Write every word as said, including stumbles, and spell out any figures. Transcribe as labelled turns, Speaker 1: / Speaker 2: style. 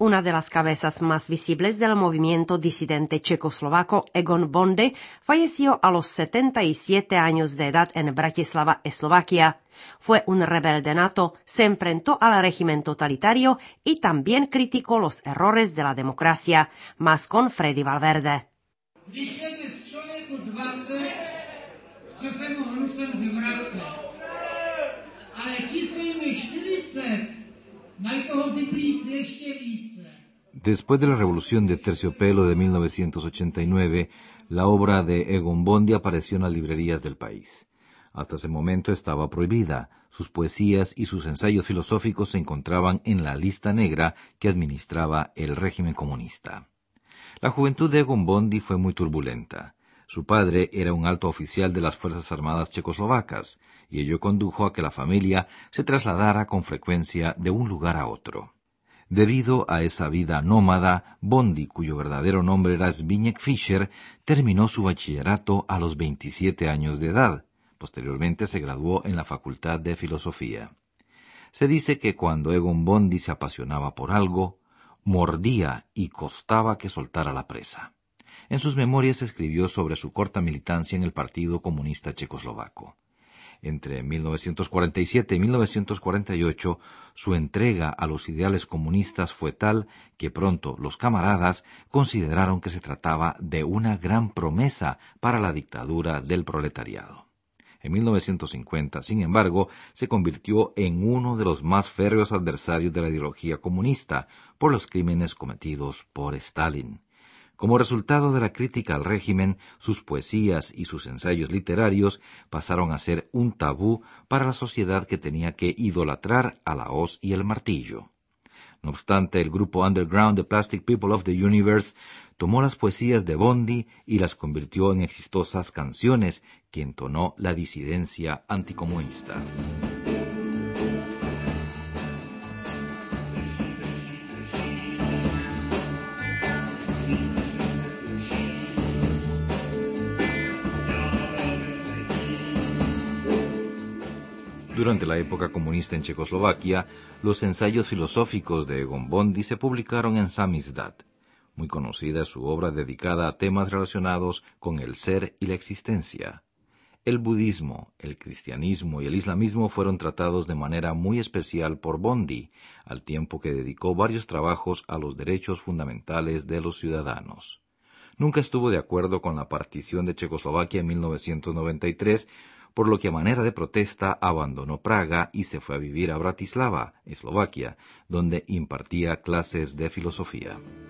Speaker 1: Una de las cabezas más visibles del movimiento disidente checoslovaco, Egon Bondy, falleció a los setenta y siete años de edad en Bratislava, Eslovaquia. Fue un rebelde nato, se enfrentó al régimen totalitario y también criticó los errores de la democracia, más con Freddy Valverde.
Speaker 2: Když je dnes člověku dvacet, chce se mu hnusem zvracet. Ale ti, co jim je čtyřicet, mají toho vyplíc ještě více.
Speaker 3: Después de la Revolución de Terciopelo de mil novecientos ochenta y nueve, la obra de Egon Bondy apareció en las librerías del país. Hasta ese momento estaba prohibida. Sus poesías y sus ensayos filosóficos se encontraban en la lista negra que administraba el régimen comunista. La juventud de Egon Bondy fue muy turbulenta. Su padre era un alto oficial de las Fuerzas Armadas checoslovacas, y ello condujo a que la familia se trasladara con frecuencia de un lugar a otro. Debido a esa vida nómada, Bondy, cuyo verdadero nombre era Zbigniew Fischer, terminó su bachillerato a los veintisiete años de edad. Posteriormente se graduó en la Facultad de Filosofía. Se dice que cuando Egon Bondy se apasionaba por algo, mordía y costaba que soltara la presa. En sus memorias escribió sobre su corta militancia en el Partido Comunista Checoslovaco. Entre mil novecientos cuarenta y siete y mil novecientos cuarenta y ocho, su entrega a los ideales comunistas fue tal que pronto los camaradas consideraron que se trataba de una gran promesa para la dictadura del proletariado. En mil novecientos cincuenta, sin embargo, se convirtió en uno de los más férreos adversarios de la ideología comunista por los crímenes cometidos por Stalin. Como resultado de la crítica al régimen, sus poesías y sus ensayos literarios pasaron a ser un tabú para la sociedad que tenía que idolatrar a la hoz y el martillo. No obstante, el grupo underground The Plastic People of the Universe tomó las poesías de Bondy y las convirtió en exitosas canciones que entonó la disidencia anticomunista. Durante la época comunista en Checoslovaquia, los ensayos filosóficos de Egon Bondy se publicaron en Samizdat. Muy conocida es su obra dedicada a temas relacionados con el ser y la existencia. El budismo, el cristianismo y el islamismo fueron tratados de manera muy especial por Bondy, al tiempo que dedicó varios trabajos a los derechos fundamentales de los ciudadanos. Nunca estuvo de acuerdo con la partición de Checoslovaquia en mil novecientos noventa y tres, por lo que a manera de protesta abandonó Praga y se fue a vivir a Bratislava, Eslovaquia, donde impartía clases de filosofía.